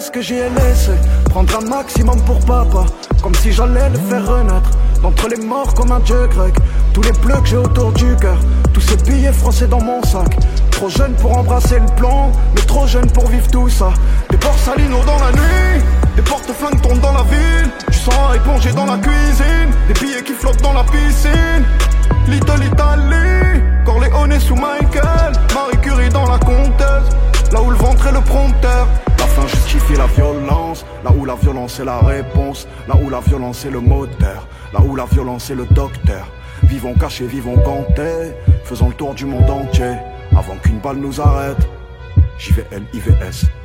ce que j'y ai laissé. Prendre un maximum pour papa, comme si j'allais le faire renaître d'entre les morts comme un dieu grec. Tous les bleus que j'ai autour du cœur, tous ces billets français dans mon sac. Trop jeune pour embrasser le plan, mais trop jeune pour vivre tout ça. Des Borsalino dans la nuit, des porte-flingues tombent dans la ville. Du sang épongé dans la cuisine, des billets qui flottent dans la piscine. Little Italy, Corleone sous Michael, Marie Curie dans la comtesse, là où le ventre est le prompteur. La fin justifie la violence, là où la violence est la réponse, là où la violence est le moteur, là où la violence est le docteur. Vivons cachés, vivons gantés, faisons le tour du monde entier, avant qu'une balle nous arrête. JVL, IVS.